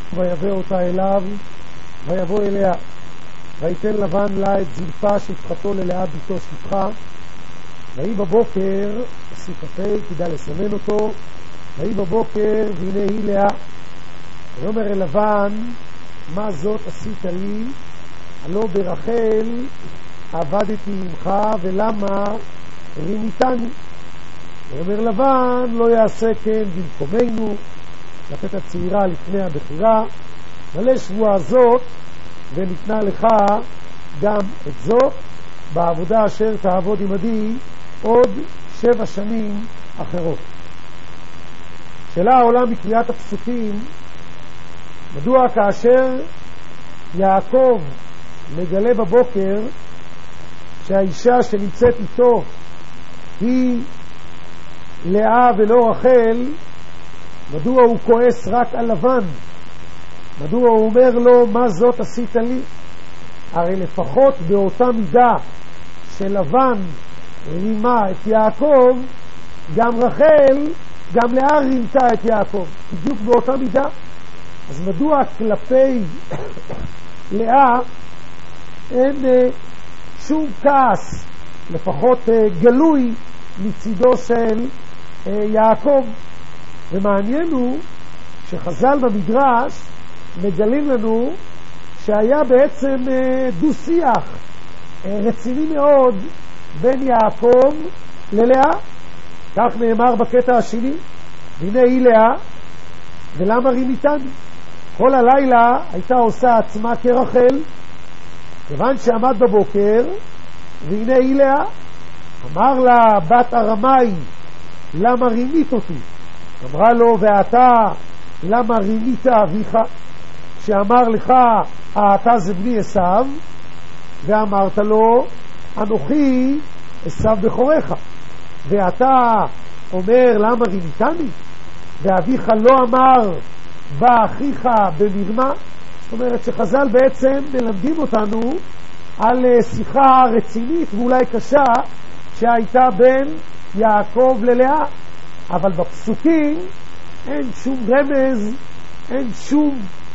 ויבא אותה אליו, ויבוא אליה, ויתן לבן לה את זלפה שפחתו ללאה ביתו שפחה. ויהי בבוקר, סיפתה, כדאי לסמן אותו, ויהי בבוקר, והנה היא לאה. ויאמר אל לבן, מה זאת עשית לי? הלא ברחל עבדתי ממך, ולמה רימיתני? ויאמר לבן, לא יעשה כן במקומנו, לתת הצעירה לפני הבחירה, מלא שבועה זאת, וניתנה לך גם את זאת, בעבודה אשר תעבוד עמדי עוד 7 שנים אחרות. שאלה העולה מקריאת הפסוקים, מדוע כאשר יעקב מגלה בבוקר שהאישה שנמצאת איתו היא לאה ולא רחל, מדוע הוא כועס רק על לבן? מדוע הוא אומר לו, מה זאת עשית לי? הרי לפחות באותה מידה שלבן רימה את יעקב, גם רחל, גם לאה רימתה את יעקב, בדיוק באותה מידה. אז מדוע כלפי לאה אין שום כעס, לפחות גלוי, מצידו של יעקב? ומעניין הוא שחז"ל במדרש מגלים לנו שהיה בעצם דו-שיח רציני מאוד בין יעקב ללאה. כך נאמר בקטע השני, והנה היא לאה, ולמה רימיתני? כל הלילה הייתה עושה עצמה כרחל, כיוון שעמד בבוקר, והנה היא לאה. אמר לה בת הרמאי, למה רימית אותי? אמרה לו, ואתה למה רימית אביך? שאמר לך, אתה זה בני עשיו, ואמרת לו, אנוכי עשיו בכורך. ואתה אומר, למה רימיתני? ואביך לא אמר, בא אחיך במרמה? זאת אומרת שחז"ל בעצם מלמדים אותנו על שיחה רצינית ואולי קשה שהייתה בין יעקב ללאה, אבל בפסוקים אין שום רמז, אין שום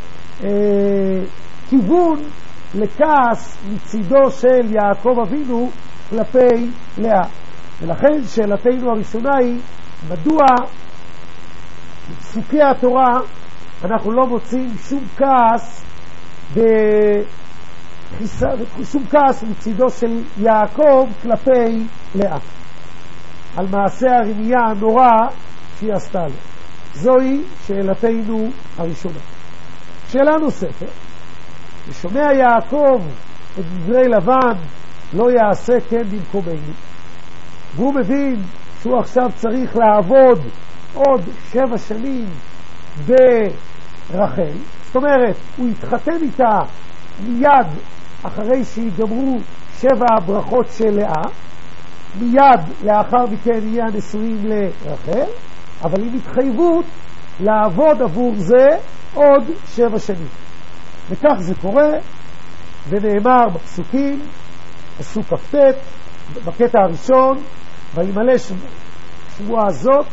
כיוון לכעס מצידו של יעקב אבינו כלפי לאה. ולכן שאלתנו הראשונה היא, מדוע בפסוקי התורה אנחנו לא מוצאים שום כעס מצידו של יעקב כלפי לאה על מעשה הרמייה הנורא שהיא עשתה לו? זוהי שאלתנו הראשונה. שאלה נוספת, ושומע יעקב את דברי לבן, לא יעשה כן במקומנו, והוא מבין שהוא עכשיו צריך לעבוד עוד 7 שנים ברחל. זאת אומרת, הוא יתחתן איתה מיד אחרי שיגמרו 7 הברכות של לאה, מיד לאחר מכן יהיה הנישואים לרחל, אבל עם התחייבות לעבוד עבור זה עוד 7 שנים. וכך זה קורה, ונאמר בפסוקים, פסוק כ"ט, בקטע הראשון, וימלא שבועה זאת,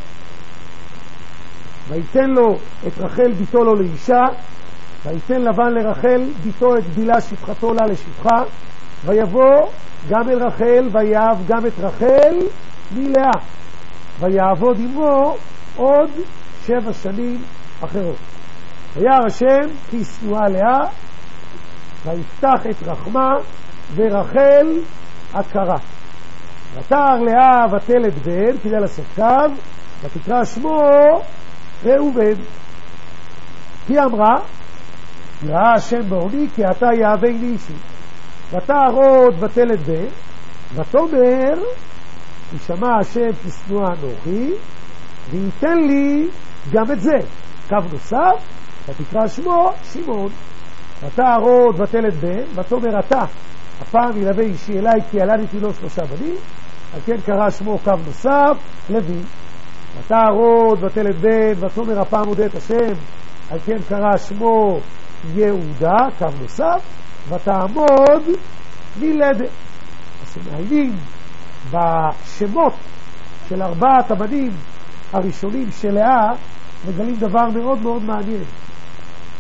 ויתן לו את רחל ביתו לו לאישה, ויתן לבן לרחל ביתו את גדילה שפחתו לה לשפחה, ויבוא גם אל רחל ויאהב גם את רחל מלאה, ויעבוד עמו עוד 7 שנים אחרות. וירא השם כי שנואה לאה, ויפתח את רחמה, ורחל עקרה. ותער לאה ותלד בן, כדי לעשות קו, ותקרא שמו ראובן. כי אמרה, ראה השם בעוני כי אתה יאהבני אישי. ותער עוד ותלד בן, ותאמר, ישמע השם כי שנואה אנוכי, וייתן לי גם את זה. קו נוסף, ותקרא שמו שמעון. ותער עוד ותלד בן, ותאמר אתה, הפעם ילווה אישי אליי כי ילדתי לו 3 בנים, על כן קרא שמו קו נוסף לוי. ותער עוד ותלד בן, ותאמר הפעם מודה את השם, על כן קרא שמו יהודה, קו נוסף, ותעמוד מלדת. אז מעיינים בשמות של 4 הבנים הראשונים של לאה, מגלים דבר מאוד מאוד מעניין.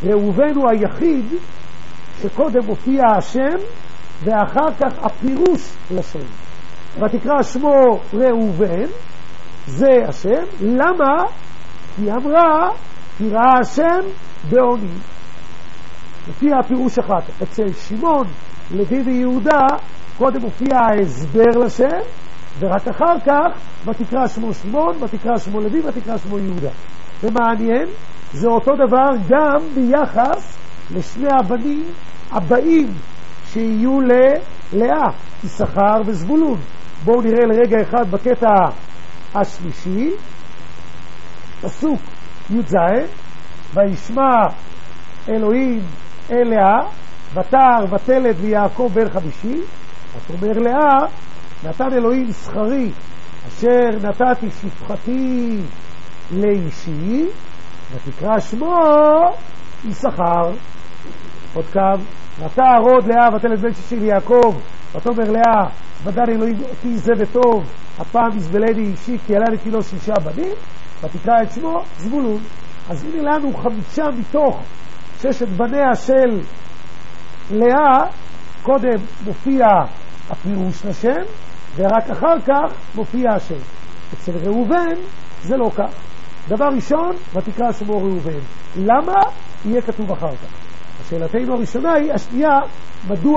ראובן הוא היחיד שקודם מופיע השם ואחר כך הפירוש לשם. ותקרא שמו ראובן, זה השם. למה? כי אמרה, כי ראה השם בעוני. לפי הפירוש אחר כך. אצל שמעון, לוי ויהודה, קודם מופיע ההסבר לשם, ורק אחר כך ותקרא שמו שמעון, ותקרא שמו לוי, ותקרא שמו יהודה. ומעניין, זה אותו דבר גם ביחס לשני הבנים הבאים שיהיו ללאה, יששכר וזבולון. בואו נראה לרגע אחד בקטע השלישי, פסוק י"ז, וישמע אלוהים אל לאה, ותער ותלד ויעקב בן 50. אז אומר לאה, נתן אלוהים שכרי אשר נתתי שפחתי לאישי, ותקרא שמו יששכר. עוד קו, ותער עוד לאה ותלד בן 60 ליעקב, ותאמר לאה, בדן אלוהים אותי זה וטוב, הפעם יזבלני אישי כי ילדתי לו 6 בנים, ותקרא את שמו זבולון. אז הנה לנו 5 מתוך 6 בניה של לאה, קודם מופיע הפירוש לשם, ורק אחר כך מופיע השם. אצל ראובן זה לא כך. דבר ראשון, ותקרא שמו ראובן. למה? יהיה כתוב אחר כך. השאלתנו הראשונה היא, השנייה, מדוע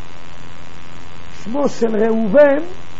שמו של ראובן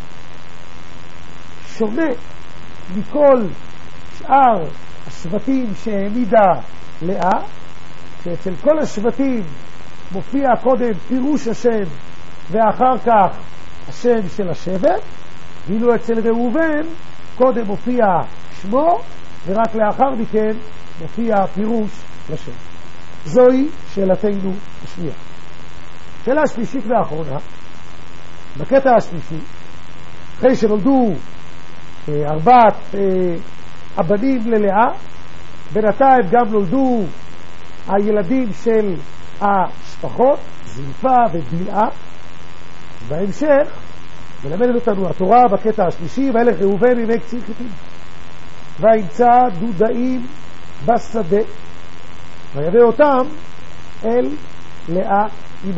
שונה מכל שאר השבטים שהעמידה לאה, שאצל כל השבטים מופיע קודם פירוש השם ואחר כך השם של השבט, ואילו אצל ראובן קודם מופיע שמו ורק לאחר מכן מופיע פירוש לשם. זוהי שאלתנו השנייה. שאלה שלישית ואחרונה, בקטע השלישי, אחרי שנולדו 4 הבנים ללאה, בינתיים גם נולדו הילדים של השפחות, זלפה ובלעה. בהמשך מלמדת אותנו התורה בקטע השלישי, וילך ראובן ימי קציר חיטים, וימצא דודאים בשדה, ויבא אותם אל לאה אמו.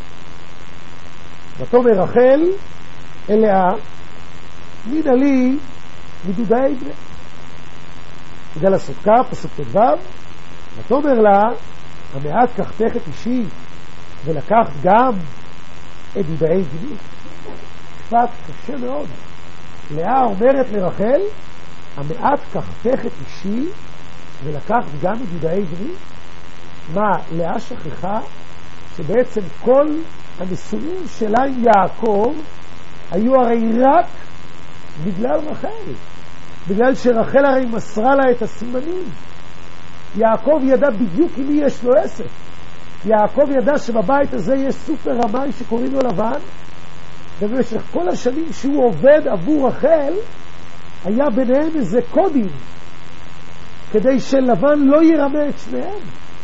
ותאמר רחל אל לאה, מן לי מדודאי בני. בגלל הסודקה, פסוק ט"ו, ותאמר לה, המעט קחתך את אישי ולקחת גם את דודאי בני. משפט קשה מאוד. לאה אומרת לרחל, המעט קחתך את אישי ולקחת גם את דודאי בני. מה, לאה שכחה שבעצם כל הנישואים שלה עם יעקב היו הרי רק בגלל רחל, בגלל שרחל הרי מסרה לה את הסימנים. יעקב ידע בדיוק עם מי יש לו עסק. יעקב ידע שבבית הזה יש סופר רמאי שקוראים לו לבן, ובמשך כל השנים שהוא עובד עבור רחל היה ביניהם איזה קודים כדי שלבן לא ירמה את שניהם.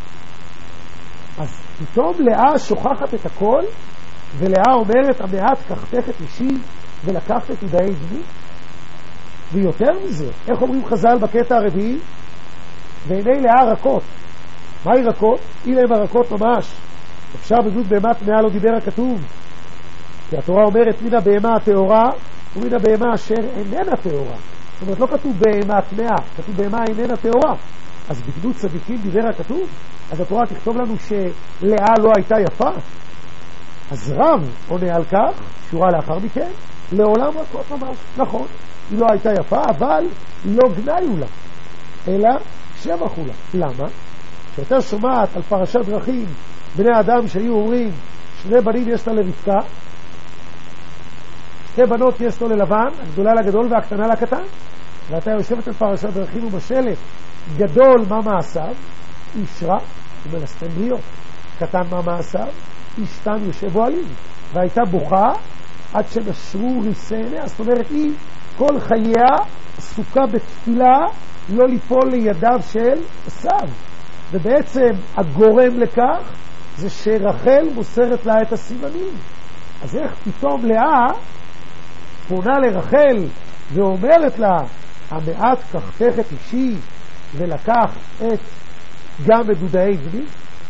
אז פתאום לאה שוכחת את הכל, ולאה אומרת, המעט קחתך את אישי ולקחת את דודאי בני. ויותר מזה, איך אומרים חז"ל בקטע הרביעי? ועיני לאה רכות. מהי רכות? הנה הם הרכות ממש. אפשר בגלות בהמה טמאה לא דיבר הכתוב, כי התורה אומרת מן הבהמה הטהורה ומן הבהמה אשר איננה טהורה. זאת אומרת, לא כתוב בהמה טמאה, כתוב בהמה איננה טהורה. אז בגלות צדיקים דיבר הכתוב, אז התורה תכתוב לנו שלאה לא הייתה יפה. אז רב עונה על כך, שורה לאחר מכן, לעולם רכות ממש. נכון, היא לא הייתה יפה, אבל לא גנאיו לה, אלא שבחו לה. למה? כשאתה שומעת על פרשת דרכים, בני אדם שהיו אומרים, 2 בנים יש לה לרבקה, 2 בנות יש לו ללבן, הגדולה לגדול והקטנה לקטן, ואתה יושבת על פרשת דרכים ומשלת, גדול מה מעשיו, איש רע ומלסטם בריות, קטן מה מעשיו, איש תם יושב אוהלים, והייתה בוכה עד שנשרו ריסי, זאת אומרת היא כל חייה עסוקה בתפילה לא ליפול לידיו של עשיו, ובעצם הגורם לכך זה שרחל מוסרת לה את הסימנים. אז איך פתאום לאה פונה לרחל ואומרת לה, המעט קחתך את אישי ולקח גם את דודאי בני?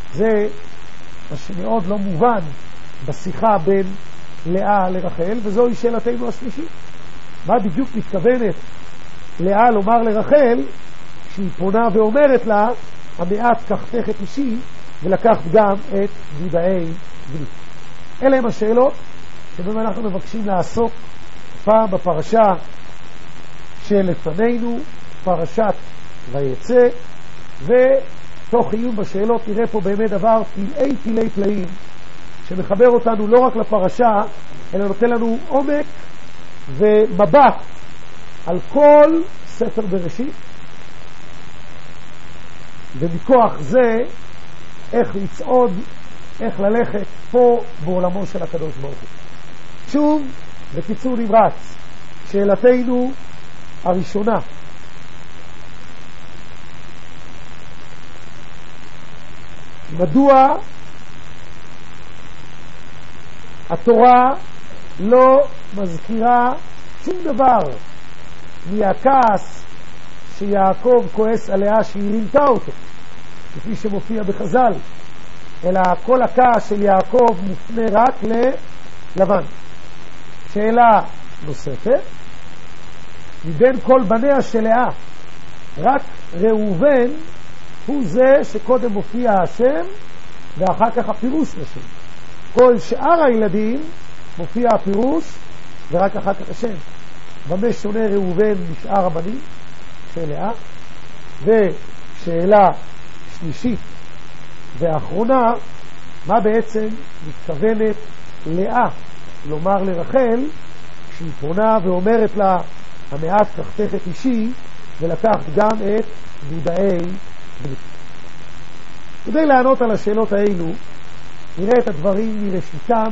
זה מה שמאוד לא מובן בשיחה בין לאה לרחל, וזוהי שאלתנו השלישית. מה בדיוק מתכוונת לאה לומר לרחל כשהיא פונה ואומרת לה, המעט קחתך את אישי ולקחת גם את גודאי בני? אלה הם השאלות שבהם אנחנו מבקשים לעסוק פעם בפרשה שלפנינו, פרשת ויצא, ותוך עיון בשאלות נראה פה באמת דבר פלאי פלאים שמחבר אותנו לא רק לפרשה, אלא נותן לנו עומק ומבט על כל ספר בראשית, ומכוח זה איך לצעוד, איך ללכת פה בעולמו של הקדוש ברוך הוא. שוב, בקיצור נמרץ, שאלתנו הראשונה, מדוע התורה לא מזכירה שום דבר מהכעס שיעקב כועס עליה שהיא רימתה אותו, כפי שמופיע בחז"ל, אלא כל הכעס של יעקב מופנה רק ללבן. שאלה נוספת, מבין כל בניה של לאה, רק ראובן הוא זה שקודם מופיע השם ואחר כך הפירוש לשם. כל שאר הילדים מופיע הפירוש ורק אחר כך השם. במה שונה ראובן משאר הבנים של לאה? ושאלה שלישית ואחרונה, מה בעצם מתכוונת לאה לומר לרחל כשהיא פונה ואומרת לה, המעט קחתך את אישי ולקחת גם את גודאי בני? כדי לענות על השאלות האלו נראה את הדברים מראשיתם,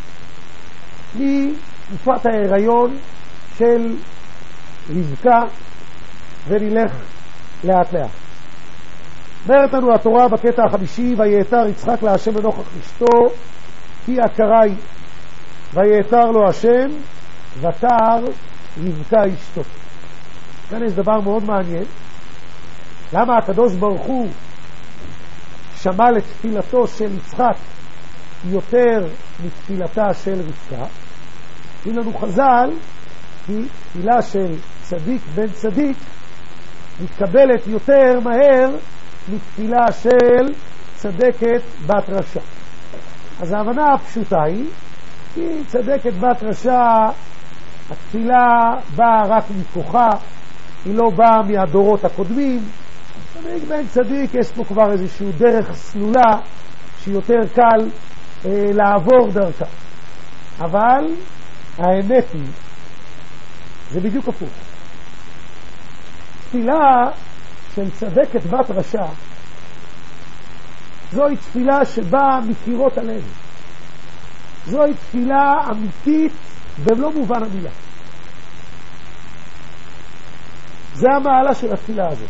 מתקופת ההיריון של רבקה, ונלך לאט לאט. אומרת לנו התורה בקטע החמישי, ויעתר יצחק להשם לנוכח אשתו כי עקרה היא, ויעתר לו השם ותער רבקה אשתו. כאן יש דבר מאוד מעניין, למה הקדוש ברוך הוא שמע לתפילתו של יצחק יותר מתפילתה של רבקה? אין לנו חז"ל כי תפילה של צדיק בן צדיק מתקבלת יותר מהר מתפילה של צדקת בת רשע. אז ההבנה הפשוטה היא כי צדקת בת רשע התפילה באה רק מכוחה, היא לא באה מהדורות הקודמים. צדיק בן צדיק יש פה כבר איזושהי דרך סלולה שיותר קל לעבור דרכה, אבל האמת היא זה בדיוק הפוך. תפילה של צדקת בת רשע זוהי תפילה שבאה מקירות הלב, זוהי תפילה אמיתית במלוא מובן המילה. זה המעלה של התפילה הזאת,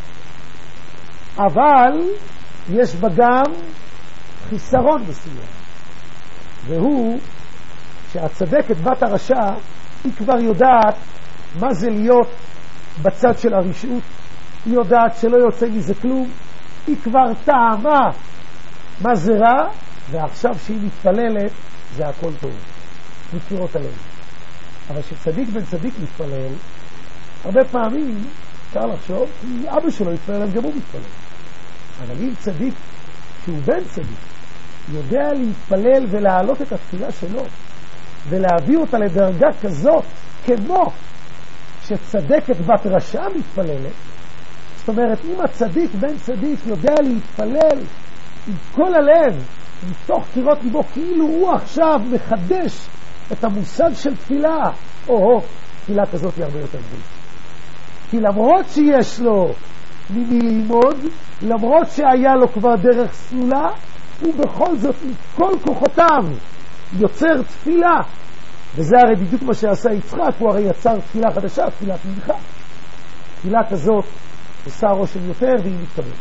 אבל יש בה גם חיסרון מסוים, והוא שהצדקת בת הרשע היא כבר יודעת מה זה להיות בצד של הרשעות, היא יודעת שלא יוצא מזה כלום, היא כבר טעמה מה זה רע, ועכשיו שהיא מתפללת זה הכל טוב, מקירות הלב. אבל שצדיק בן צדיק מתפלל, הרבה פעמים אפשר לחשוב כי אבא שלו יתפלל, גם הוא מתפלל. אבל אם צדיק שהוא בן צדיק יודע להתפלל ולהעלות את התפילה שלו ולהביא אותה לדרגה כזאת כמו שצדקת בת רשע מתפללת, זאת אומרת אם הצדיק בן צדיק יודע להתפלל עם כל הלב מתוך קירות ליבו, כאילו הוא עכשיו מחדש את המושג של תפילה, תפילה כזאת היא הרבה יותר גדולה. כי למרות שיש לו ממי ללמוד, למרות שהיה לו כבר דרך סלולה, הוא בכל זאת עם כל כוחותיו יוצר תפילה. וזה הרי בדיוק מה שעשה יצחק, הוא הרי יצר תפילה חדשה, תפילת מנחה. תפילה כזאת עושה רושם יותר והיא מתקבלת.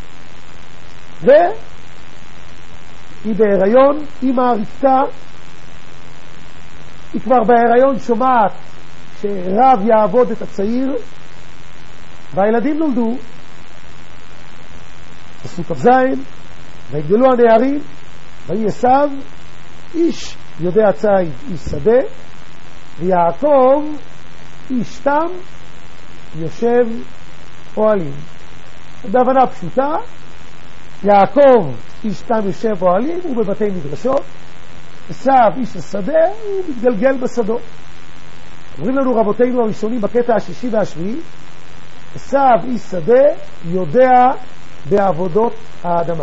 והיא בהיריון, אמא רבקה, היא כבר בהיריון שומעת שרב יעבוד את הצעיר, והילדים נולדו. פסוק כ"ז, ויגדלו הנערים, ויהי עשיו איש יודע ציד, איש שדה, ויעקב איש תם יושב אוהלים. בהבנה פשוטה, יעקב איש תם יושב אוהלים, הוא בבתי מדרשות, עשיו איש השדה, הוא מתגלגל בשדות. אומרים לנו רבותינו הראשונים בקטע השישי והשביעי, עשיו איש שדה יודע בעבודות האדמה.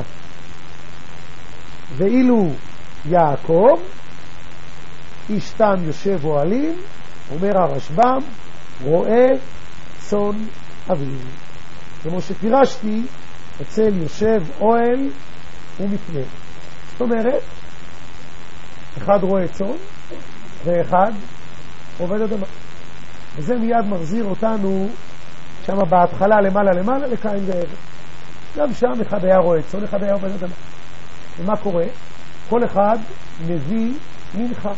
ואילו יעקב איש תם יושב אוהלים, אומר הרשב"ם, רואה צאן אביו. כמו שפירשתי, אצל יושב אוהל ומתנה. זאת אומרת, אחד רואה צאן ואחד עובד אדמה. וזה מיד מחזיר אותנו שם בהתחלה למעלה לקין והבל. גם שם אחד היה רואה צאן, אחד היה עובד אדמה. ומה קורה? כל אחד מביא מנחה.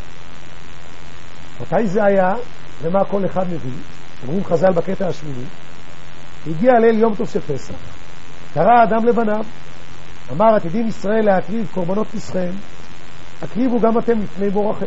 מתי זה היה? ומה כל אחד מביא? אומרים חז"ל בקטע השמיני, הגיע ליל יום טוב של פסח, קרא אדם לבניו, אמר עתידים ישראל להקריב קורבנות פסחיהם, הקריבו גם אתם לפני בורכם.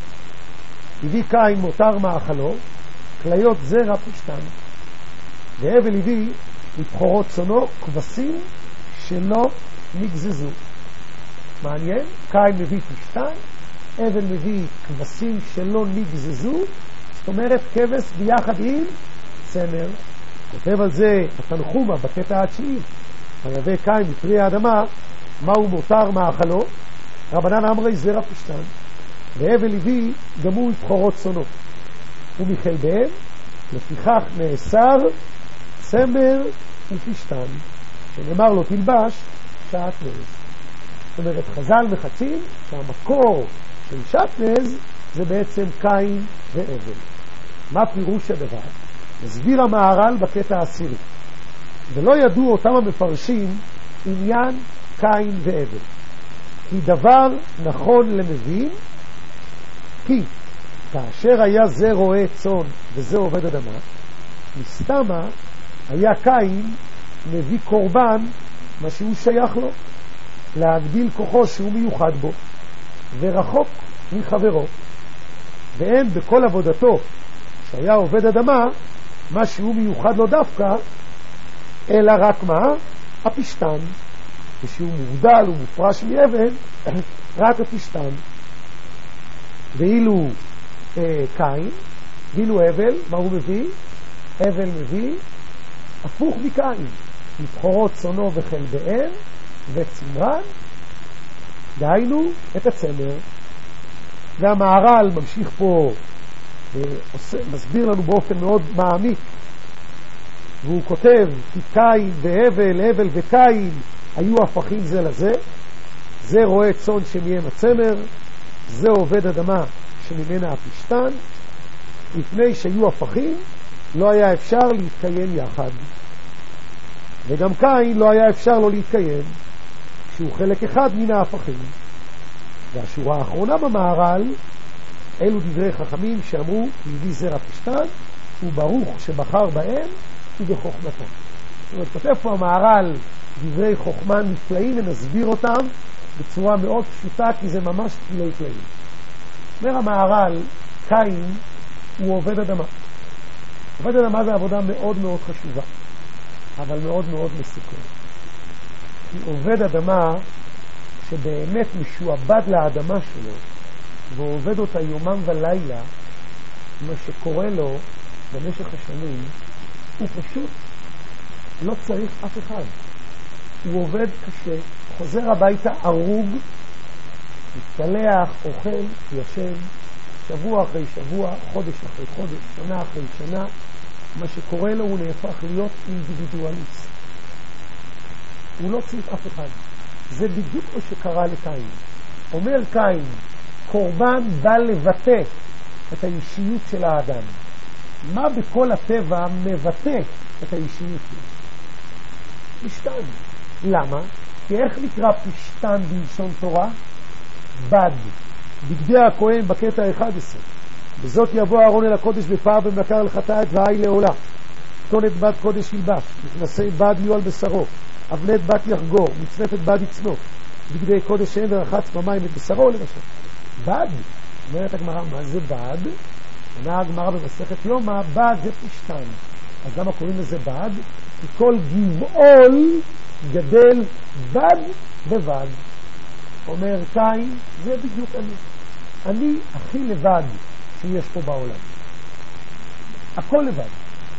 הביא קין מותר מאכלו, כליות זרע פשתן, והבל הביא לבחורות צונו כבשים שלא נגזזו. מעניין, קין מביא פשתן, אבל מביא כבשים שלא נגזזו, זאת אומרת כבש ביחד עם צמר. כותב על זה התנחומה בקטע התשיעי, היבא קין מפרי האדמה, מהו מותר מאכלו? רבנן אמרי זרע פשתן, והבל הביא גם הוא לבחורות צונות, ומכלביהם לפיכך נאסר צמר ופשתן, שנאמר לו תלבש שעטנז. זאת אומרת, חז"ל מחצים שהמקור של שעטנז זה בעצם קין והבל. מה פירוש הדבר? מסביר המהר"ל בקטע העשירי. ולא ידעו אותם המפרשים עניין קין והבל, כי דבר נכון למבין, כי כאשר היה זה רואה צאן וזה עובד אדמה, מסתמה היה קין מביא קורבן מה שהוא שייך לו, להגדיל כוחו שהוא מיוחד בו ורחוק מחברו, ואין בכל עבודתו שהיה עובד אדמה מה שהוא מיוחד לו דווקא, אלא רק מה? הפשתן, ושהוא מובדל ומופרש מאבן, רק הפשתן. ואילו קין, ואילו הבל, מה הוא מביא? הבל מביא הפוך מקין, לבחורות צונו וכלביהם וצמרן, דהיינו את הצמר. והמהר"ל ממשיך פה, מסביר לנו באופן מאוד מעמיק, והוא כותב כי קין והבל, הבל וקין היו הפכים זה לזה, זה רואה צאן שמיים הצמר, זה עובד אדמה שממנה הפשתן, לפני שהיו הפכים לא היה אפשר להתקיים יחד, וגם קין לא היה אפשר לו להתקיים שהוא חלק אחד מן ההפכים. והשורה האחרונה במהר"ל, אלו דברי חכמים שאמרו יהי זרע פשתן וברוך שבחר בהם ובחוכמתם. זאת אומרת, כותב פה המהר"ל דברי חוכמה נפלאים, ונסביר אותם בצורה מאוד פשוטה, כי זה ממש תלי תלאים. אומר המהר"ל, קין הוא עובד אדמה. עובד אדמה זה עבודה מאוד מאוד חשובה, אבל מאוד מאוד מסוכנת. כי עובד אדמה שבאמת משועבד לאדמה שלו ועובד אותה יומם ולילה, מה שקורה לו במשך השנים, הוא פשוט לא צריך אף אחד. הוא עובד קשה, חוזר הביתה ערוג, מתפלח, אוכל, ישן, שבוע אחרי שבוע, חודש אחרי חודש, שנה אחרי שנה. מה שקורה לו, הוא נהפך להיות אינדיבידואליסט. הוא לא צריך אף אחד. זה בדיוק מה שקרה לקין. אומר קין, קורבן בא לבטא את האישיות של האדם. מה בכל הטבע מבטא את האישיות שלו? פשתן. למה? כי איך נקרא פשתן בלשון תורה? בד. בגדי הכהן בקטע 11. בזאת יבוא אהרון אל הקודש בפער במנקר לחטאת והי לעולה. כתונת בד קודש ילבש, מכנסי בד יהיו על בשרו, אבנת בת יחגור, מצנפת בד יצנו, בגדי קודש אין ורחץ במים את בשרו למשל. בד, אומרת הגמרא, מה זה בד? עונה הגמרא במסכת יומא, בד זה פשטן. אז למה קוראים לזה בד? כי כל גבעול גדל בד בבד. אומר קין, זה בדיוק אני. אני הכי לבד שיש פה בעולם. הכל לבד.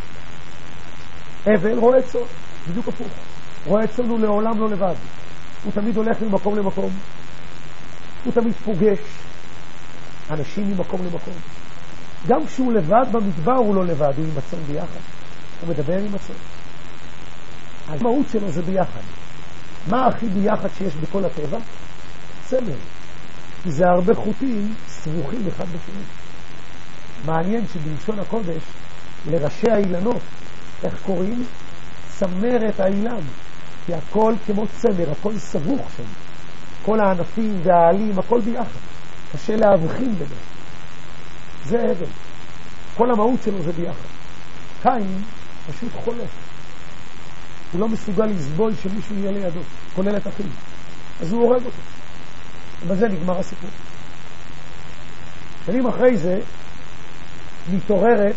אבל רועה צאן, בדיוק הפוך. רועה צאן הוא לעולם לא לבד. הוא תמיד הולך ממקום למקום. הוא תמיד פוגש אנשים ממקום למקום. גם כשהוא לבד במדבר הוא לא לבד, הוא עם הצאן ביחד. הוא מדבר עם הצאן. המהות שלו זה ביחד. מה הכי ביחד שיש בכל הטבע? צמר. כי זה הרבה חוטים סבוכים אחד בשני. מעניין שבלשון הקודש לראשי האילנות, איך קוראים? צמרת האילן. כי הכל כמו צמר, הכל סבוך שם. כל הענפים והעלים, הכל ביחד. קשה להבחין ביניהם. זה הבל. כל המהות שלו זה ביחד. קין פשוט חולה. הוא לא מסוגל לסבול שמישהו יהיה לידו, כולל את אחיו. אז הוא הורג אותו. ובזה נגמר הסיפור. שנים אחרי זה מתעוררת,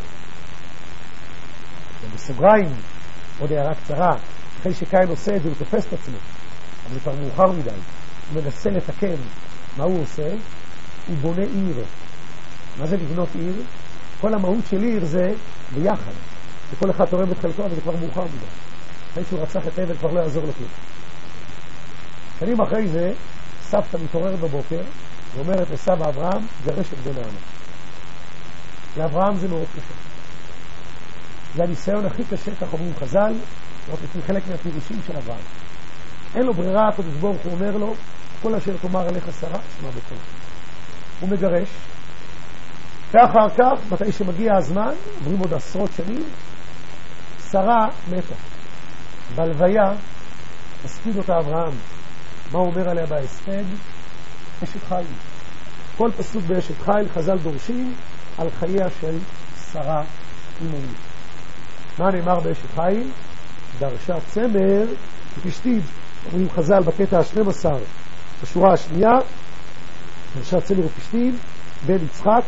ובסוגריים, עוד הערה קצרה, אחרי שקין עושה את זה הוא תופס את עצמו, אבל זה כבר מאוחר מדי. הוא מנסה לתקן. מה הוא עושה? הוא בונה עיר. מה זה לבנות עיר? כל המהות של עיר זה ביחד. וכל אחד תורם את חלקו, אבל זה כבר מאוחר מדי. אחרי שהוא רצח את הבל כבר לא יעזור לכם. שנים אחרי זה, סבתא מתעוררת בבוקר, ואומרת לסבא אברהם, גרש את בן העם. לאברהם זה מאוד קשה. זה הניסיון הכי קשה, כך אומרים חז"ל, רק לפי חלק מהפירושים של אברהם. אין לו ברירה, הקדוש ברוך הוא אומר לו, כל אשר תאמר אליך שרה, שמע בקול. הוא מגרש, ואחר כך, מתי שמגיע הזמן, עוברים עוד עשרות שנים, שרה מתה. בלוויה, הספיד אותה אברהם. מה הוא אומר עליה בהספד? אשת חיל. כל פסוק באשת חיל, חז"ל דורשים על חייה של שרה אימהית. מה נאמר באשת חיל? דרשה צמר ופשתים. אומרים חז"ל בקטע ה-12, בשורה השנייה, דרשה צמר ופשתים בין יצחק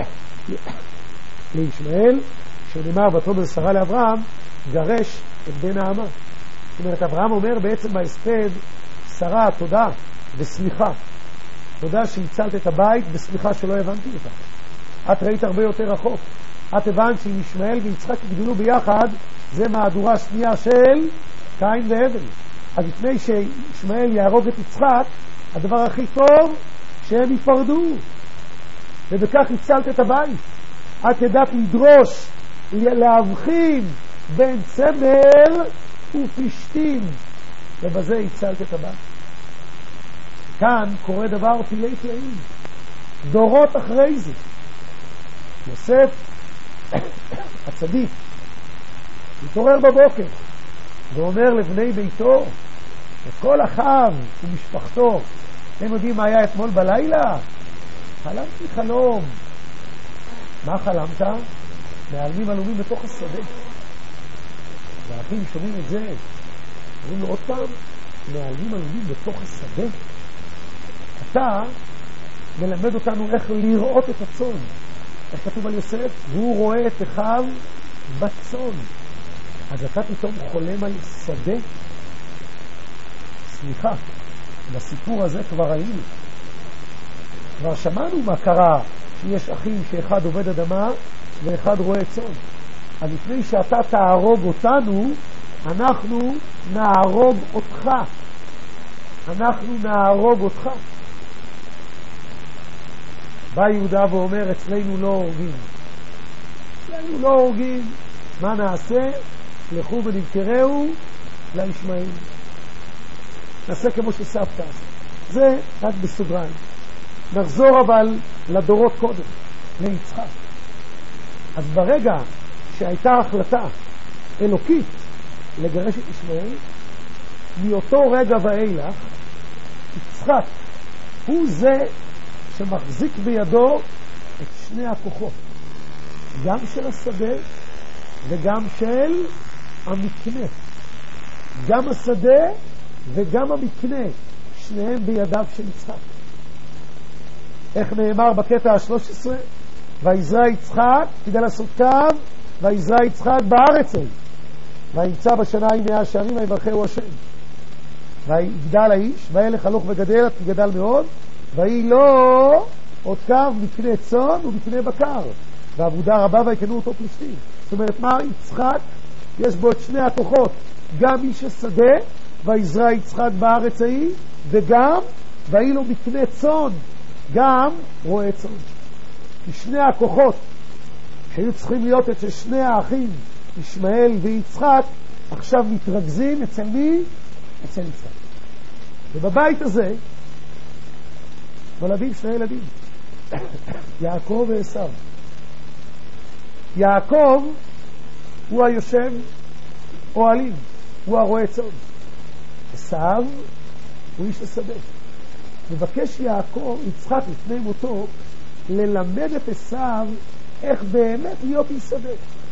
לישמעאל, שנאמר ותאמר שרה לאברהם, גרש את בן העמה. זאת אומרת, אברהם אומר בעצם בהספד, שרה, תודה וסליחה. תודה שהצלת את הבית בסליחה שלא הבנתי אותך. את ראית הרבה יותר רחוק. את הבנת שאם ישמעאל ויצחק יגדלו ביחד, זה מהדורה שנייה של קין והבל. אז לפני שישמעאל יהרוג את יצחק, הדבר הכי טוב שהם ייפרדו. ובכך הצלת את הבית. את ידעת לדרוש, להבחין בין צמר ופשתים, ובזה הצלת את הבית. כאן קורה דבר פלאי פלאים. דורות אחרי זה, יוסף הצדיק מתעורר בבוקר ואומר לבני ביתו, לכל אחיו ומשפחתו, אתם יודעים מה היה אתמול בלילה? חלמתי חלום. מה חלמת? מעלמים עלומים בתוך השדה. והאחים שומעים את זה, אומרים לו עוד פעם, מעלמים עלומים בתוך השדה. אתה מלמד אותנו איך לראות את הצאן. איך כתוב על יוסף? והוא רואה את אחיו בצאן. אז אתה פתאום חולם על שדה? סליחה, בסיפור הזה כבר היינו. כבר שמענו מה קרה שיש אחים שאחד עובד אדמה ואחד רואה צאן. אז לפני שאתה תהרוג אותנו, אנחנו נהרוג אותך. אנחנו נהרוג אותך. בא יהודה ואומר, אצלנו לא הורגים. אצלנו לא הורגים. מה נעשה? לכו ונמכרהו לישמעאל. נעשה כמו שסבתא. זה רק בסוגריים. נחזור אבל לדורות קודם, ליצחק. אז ברגע שהייתה החלטה אלוקית לגרש את ישמעאל, מאותו רגע ואילך, יצחק הוא זה שמחזיק בידו את שני הכוחות, גם של השדה וגם של המקנה. גם השדה וגם המקנה, שניהם בידיו של יצחק. איך נאמר בקטע ה-13? ויזרע יצחק, כדי לעשות קו, ויזרע יצחק בארץ ההיא, וימצא בשנה ההיא 100 שערים, ויברכהו השם. ויגדל האיש, וילך הלוך וגדל, כי גדל מאוד, ויהי לו עוד קו מקנה צאן ומקנה בקר, ועבודה רבה ויקנו אותו פלישתים. זאת אומרת, מה יצחק? יש בו את שני הכוחות, גם איש השדה, ויזרע יצחק בארץ ההיא, וגם ויהי לו מקנה צאן, גם רועה צאן. כי שני הכוחות שהיו צריכים להיות אצל שני האחים ישמעאל ויצחק, עכשיו מתרכזים אצל מי? אצל יצחק. ובבית הזה נולדים שני ילדים, יעקב ועשיו. יעקב הוא היושב אוהלים, הוא הרועה צאן. עשיו הוא איש השדה. מבקש יצחק לפני מותו ללמד את עשיו איך באמת להיות איש שדה,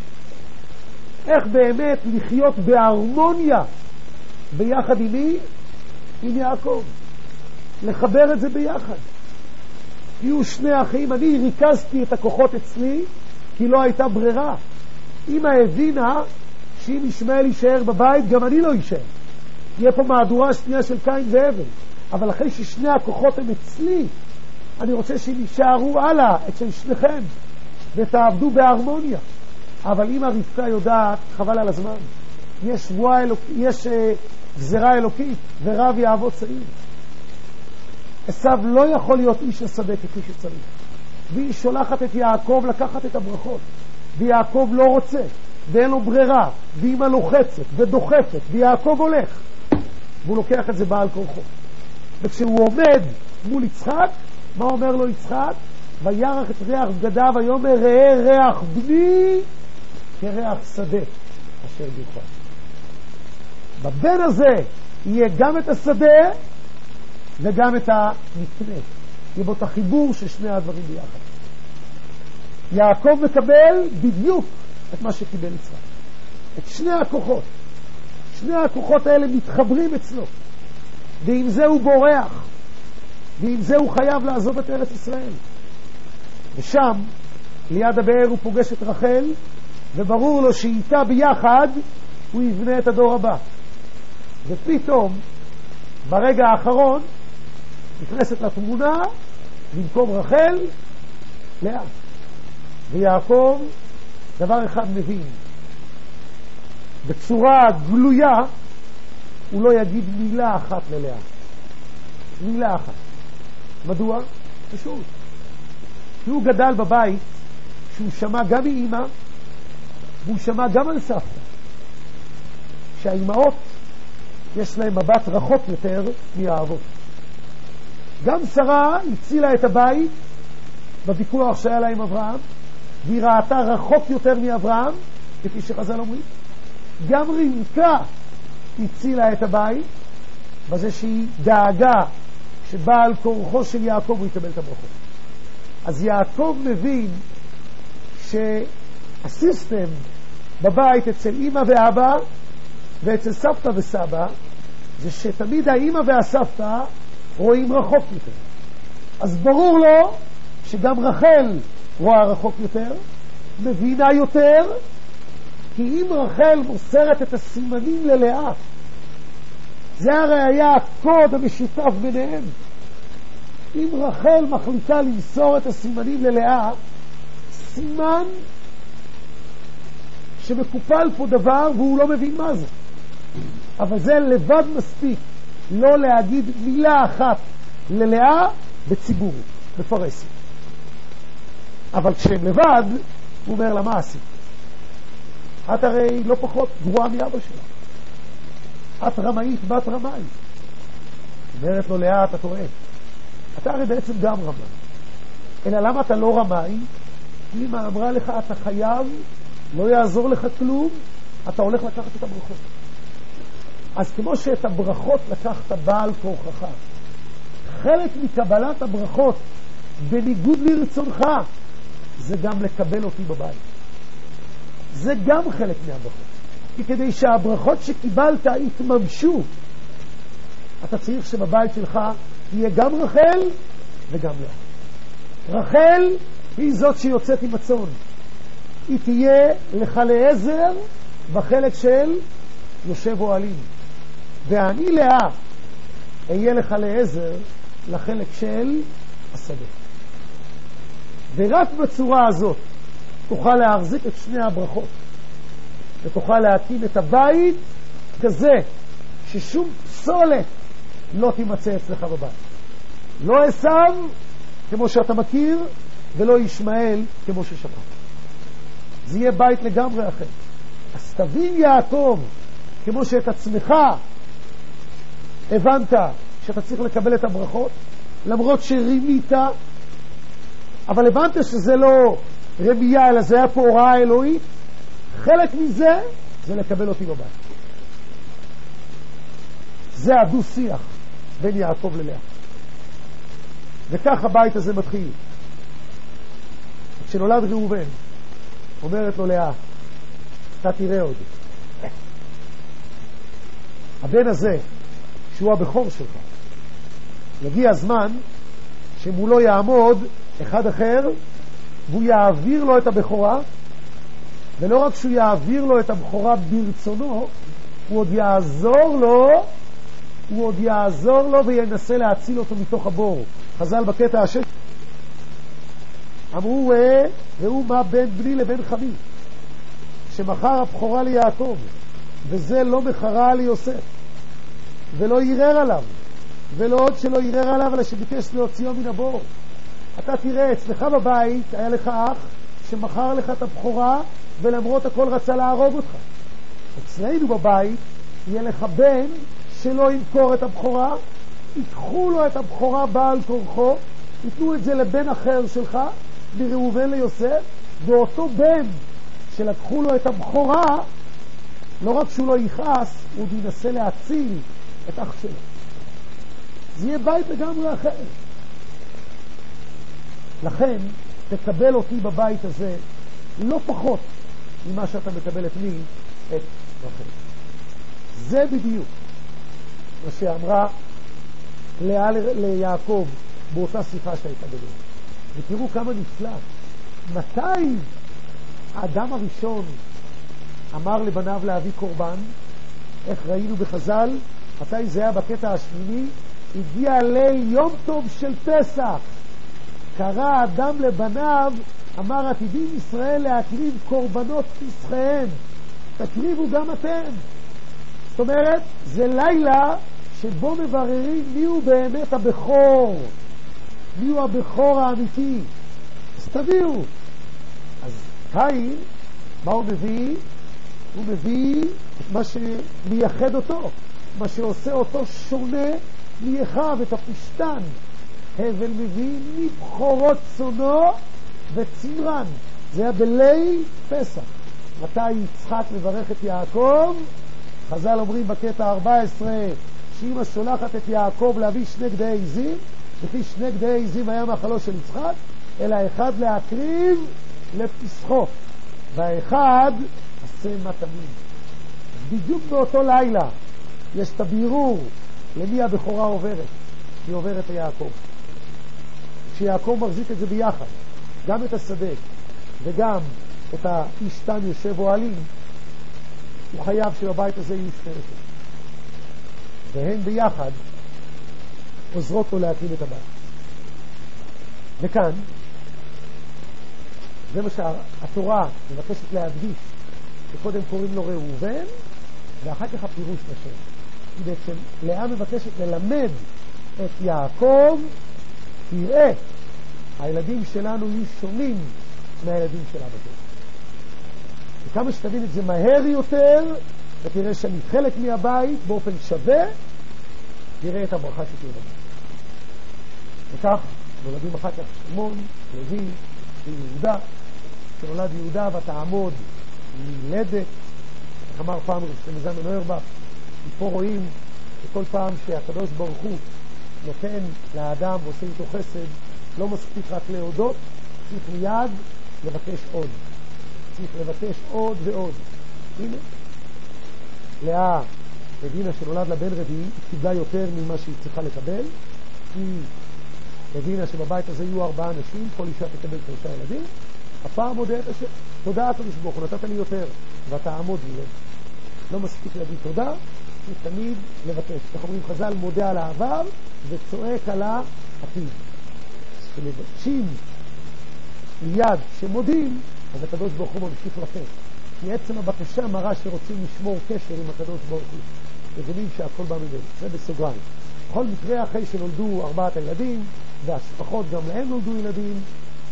איך באמת לחיות בהרמוניה ביחד עם מי? עם יעקב, לחבר את זה ביחד. יהיו שני אחים. אני ריכזתי את הכוחות אצלי כי לא הייתה ברירה. אמא הבינה שאם ישמעאל יישאר בבית גם אני לא יישאר, יהיה פה מהדורה שנייה של קין והבל. אבל אחרי ששני הכוחות הם אצלי, אני רוצה שהם יישארו הלאה אצל שניכם ותעבדו בהרמוניה. אבל אמא רבקה יודעת, חבל על הזמן, יש גזרה אלוקית, ורב יעבוד צעיר. עשיו לא יכול להיות איש השדה כפי שצריך, והיא שולחת את יעקב לקחת את הברכות, ויעקב לא רוצה ואין לו ברירה, ואמא לוחצת ודוחפת, ויעקב הולך, והוא לוקח את זה בעל כורחו. וכשהוא עומד מול יצחק, מה אומר לו יצחק? וירח את ריח בגדיו, ויאמר ראה ריח בני כריח שדה אשר בירך. בבן הזה יהיה גם את השדה וגם את המקנה, יהיה בו את החיבור של שני הדברים ביחד. יעקב מקבל בדיוק את מה שקיבל יצחק, את שני הכוחות. שני הכוחות האלה מתחברים אצלו, ועם זה הוא בורח, ועם זה הוא חייב לעזוב את ארץ ישראל. ושם ליד הבאר הוא פוגש את רחל, וברור לו שאיתה ביחד הוא יבנה את הדור הבא. ופתאום ברגע האחרון נכנסת לתמונה במקום רחל לאה. ויעקב דבר אחד מבין, בצורה גלויה הוא לא יגיד מילה אחת ללאה, מילה אחת. מדוע? פשוט כי הוא גדל בבית שהוא שמע גם מאמא והוא שמע גם על סבתא שהאימהות יש להם מבט רחוק יותר מהאבות. גם שרה הצילה את הבית בוויכוח שהיה לה עם אברהם, והיא ראתה רחוק יותר מאברהם, כפי שחז"ל אומרים. גם רבקה הצילה את הבית בזה שהיא דאגה שבעל כורחו של יעקב הוא יקבל את הברכות. אז יעקב מבין שהסיסטם בבית אצל אמא ואבא ואצל סבתא וסבא זה שתמיד האמא והסבתא רואים רחוק יותר. אז ברור לו שגם רחל רואה רחוק יותר, מבינה יותר, כי אם רחל מוסרת את הסימנים ללאה, זה הרי היה הקוד המשותף ביניהם. אם רחל מחליטה למסור את הסימנים ללאה, סימן שמקופל פה דבר והוא לא מבין מה זה. אבל זה לבד מספיק לא להגיד מילה אחת ללאה בציבור, בפרסי. אבל כשהם לבד, הוא אומר לה, מה עשית? את הרי לא פחות גרועה מאבא שלה. את רמאית, בת רמאי. אומרת לו, לאה, אתה טועה. אתה הרי בעצם גם רמאי. אלא למה אתה לא רמאי? אמא אמרה לך, אתה חייב, לא יעזור לך כלום, אתה הולך לקחת את הברכות. אז כמו שאת הברכות לקחת בעל כורחך, חלק מקבלת הברכות בניגוד לרצונך זה גם לקבל אותי בבית. זה גם חלק מהברכות. כי כדי שהברכות שקיבלת יתממשו, אתה צריך שבבית שלך יהיה גם רחל וגם לאה. רחל היא זאת שיוצאת עם הצאן. היא תהיה לך לעזר בחלק של יושב אוהלים. ואני לאה אהיה לך לעזר לחלק של השדה. ורק בצורה הזאת תוכל להחזיק את שני הברכות. ותוכל להקים את הבית כזה ששום פסולת לא תימצא אצלך בבית. לא עשיו כמו שאתה מכיר, ולא ישמעאל כמו ששמעת. זה יהיה בית לגמרי אחר. אז תבין יעקב, כמו שאת עצמך הבנת שאתה צריך לקבל את הברכות, למרות שרימית, אבל הבנת שזה לא רמייה, אלא זה היה פה הוראה אלוהית. חלק מזה זה לקבל אותי בבית. זה הדו-שיח בין יעקב ללאה. וכך הבית הזה מתחיל. כשנולד ראובן, אומרת לו לאה, אתה תראה אותי. הבן הזה, שהוא הבכור שלך, יגיע הזמן שמולו יעמוד אחד אחר, והוא יעביר לו את הבכורה, ולא רק שהוא יעביר לו את הבכורה ברצונו, הוא עוד יעזור לו וינסה להציל אותו מתוך הבור. חז"ל בקטע השש אמרו, ראו מה בין בני לבין חמי, שמכר הבכורה ליעקב, וזה לא מכרה ליוסף, ולא ירר עליו, ולא עוד שלא ירר עליו, אלא שביקש להוציאו מן הבור. אתה תראה, אצלך בבית היה לך אח שמכר לך את הבכורה, ולמרות הכל רצה להרוג אותך. אצלנו בבית יהיה לך בן שלא ימכור את הבכורה, ייקחו לו את הבכורה בעל כורחו, ייתנו את זה לבן אחר שלך, מראובן ליוסף, ואותו בן שלקחו לו את הבכורה, לא רק שהוא לא יכעס, הוא ינסה להציל את אח שלו. זה יהיה בית לגמרי אחר. לכן תקבל אותי בבית הזה לא פחות ממה שאתה מקבל את מי? את רחל. זה בדיוק מה שאמרה לאה ליעקב באותה שיחה שהייתה ביניהם. ותראו כמה נפלא. מתי האדם הראשון אמר לבניו להביא קורבן? איך ראינו בחז"ל? מתי זה היה? בקטע השמיני. הגיע ליל יום טוב של פסח. קרא האדם לבניו, אמר עתידים ישראל להקריב קורבנות פסחיהם, תקריבו גם אתם. זאת אומרת, זה לילה שבו מבררים מי הוא באמת הבכור, מי הוא הבכור האמיתי. אז תביאו. אז קין, מה הוא מביא? הוא מביא את מה שמייחד אותו, מה שעושה אותו שונה מאחיו, את הפשטן. הבל מביא מבכורות צונו וצמרן. זה היה בליל פסח. מתי יצחק מברך את יעקב? חז"ל אומרים בקטע 14 שאמא שולחת את יעקב להביא 2 גדי עזים, לפי 2 גדי עזים היה מאכלו של יצחק, אלא אחד להקריב לפסחו, והאחד עשה מתנים. בדיוק באותו לילה יש את הבירור למי הבכורה עוברת. היא עוברת ליעקב. כשיעקב מחזיק את זה ביחד, גם את השדה וגם את האשתן יושב אוהלים, הוא חייב שבבית הזה יהיו 2 נפשות. והן ביחד עוזרות לו להקים את הבית. וכאן, זה מה שהתורה מבקשת להדגיש, שקודם קוראים לו ראובן, ואחר כך הפירוש לשם. בעצם לאה מבקשת ללמד את יעקב, תראה, הילדים שלנו יהיו שונים מהילדים של אבא שלנו. וכמה שתבין את זה מהר יותר, ותראה שאני חלק מהבית באופן שווה, תראה את הברכה שתהיה בבית. וכך נולדים אחר כך שמעון, לוי ויהודה. כשנולד יהודה ותעמוד מלדת, איך אמר פעם רב מזמן אוירבך, פה רואים שכל פעם שהקדוש ברוך הוא נותן לאדם ועושה איתו חסד, לא מספיק רק להודות, צריך מיד לבקש עוד. צריך לבקש עוד ועוד. הנה, לאה הבינה שנולד לבן רביעי, היא קיבלה יותר ממה שהיא צריכה לקבל, היא הבינה שבבית הזה יהיו 4 אנשים, כל אישה תקבל 3 ילדים, הפעם מודה את השם, תודה הקדוש ברוך הוא, נתת לי יותר, ואתה עמוד לי. לא מספיק להגיד תודה, הוא תמיד לבקש. איך אומרים חז"ל, מודה על העבר וצועק על העתיד. כשמבקשים מיד שמודים, אז הקדוש ברוך הוא ממשיך לתת. מעצם הבקשה מראה שרוצים לשמור קשר עם הקדוש ברוך הוא. מבינים שהכל בא ממנו, זה בסוגריים. בכל מקרה, אחרי שנולדו 4 הילדים, והשפחות גם להם נולדו ילדים,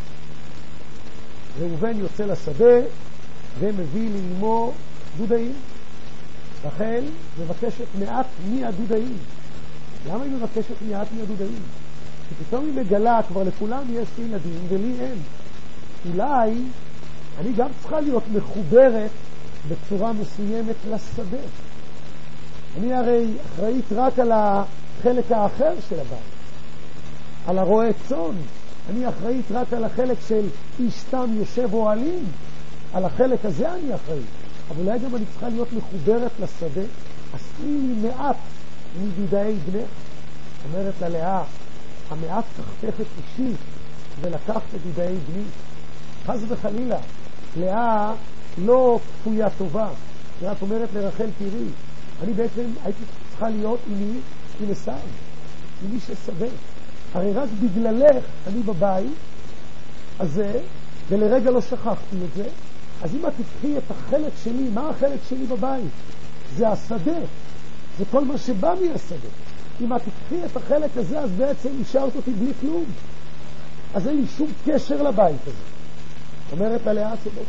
ראובן יוצא לשדה ומביא לאמו דודאים. רחל מבקשת מעט מהדודאים. למה היא מבקשת מעט מהדודאים? כי פתאום היא מגלה, כבר לכולם יש ילדים ולי אין. אולי אני גם צריכה להיות מחוברת בצורה מסוימת לשדה. אני הרי אחראית רק על החלק האחר של הבית, על הרועה צאן. אני אחראית רק על החלק של איש תם יושב אוהלים, על החלק הזה אני אחראית. אבל אולי גם אני צריכה להיות מחוברת לשדה. עשי לי מעט מדודאי בנך. אומרת ללאה, המעט קחתך את אישי ולקחת את דודאי בני. חס וחלילה, לאה לא כפויה טובה. היא רק אומרת לרחל, תראי, אני בעצם הייתי צריכה להיות עם עשיו, עם מי שסבב. הרי רק בגללך אני בבית הזה, ולרגע לא שכחתי את זה. אז אם את תקחי את החלק שלי, מה החלק שלי בבית? זה השדה, זה כל מה שבא מהשדה. אם את תקחי את החלק הזה, אז בעצם נשארת אותי בלי כלום. אז אין לי שום קשר לבית הזה. אומרת לה לאה צודקת.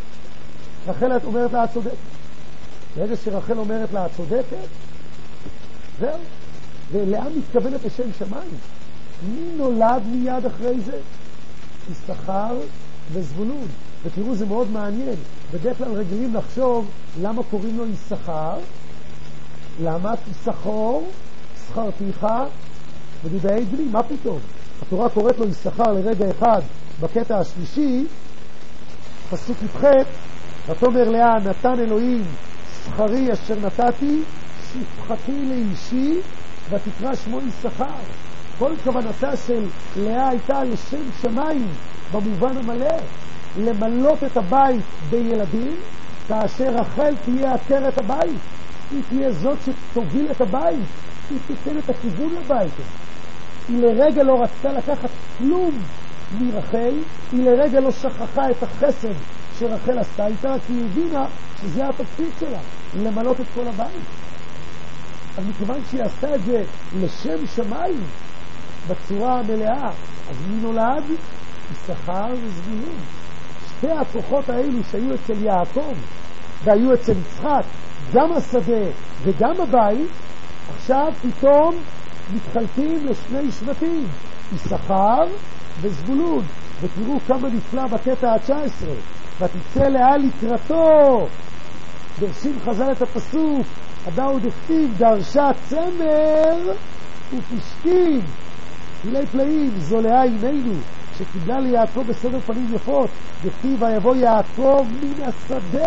רחל אומרת לה צודקת. ברגע שרחל אומרת לה צודקת, זהו. ולאה מתכוונת לשם שמיים. מי נולד מיד אחרי זה? יששכר וזבולון. ותראו, זה מאוד מעניין. בדרך כלל רגילים לחשוב למה קוראים לו יששכר. למה? כי שכור, שכרתיך ודודאי בני. מה פתאום? התורה קוראת לו יששכר לרגע אחד בקטע השלישי, פסוק י"ח, ותאמר לאה, נתן אלוהים שכרי אשר נתתי, שפחתי לאישי, ותקרא שמו יששכר. כל כוונתה של לאה הייתה לשם שמיים במובן המלא, למלות את הבית בילדים, כאשר רחל תהיה עקרת הבית. היא תהיה זאת שתוביל את הבית, היא תיתן את הכיוון לבית. היא לרגע לא רצתה לקחת כלום מרחל, היא לרגע לא שכחה את החסד שרחל עשתה איתה, כי היא הבינה שזה התפקיד שלה, למלות את כל הבית. אז מכיוון שהיא עשתה את זה לשם שמיים בצורה המלאה, אז מי נולד? יששכר וזבולון. שתי הכוחות האלו שהיו אצל יעקב והיו אצל יצחק, גם השדה וגם הבית, עכשיו פתאום מתחלקים לשני שבטים, יששכר וזבולון. ותראו כמה נפלא בקטע ה-19, ותצא לאה לקראתו. דורשים חז"ל את הפסוק, הדאו דכתיב דרשה צמר ופשתים. פלאי פלאים, זו לאה אימנו שקיבלה ליעקב בסדר פנים יפות. דכתיב ויבוא יעקב מן השדה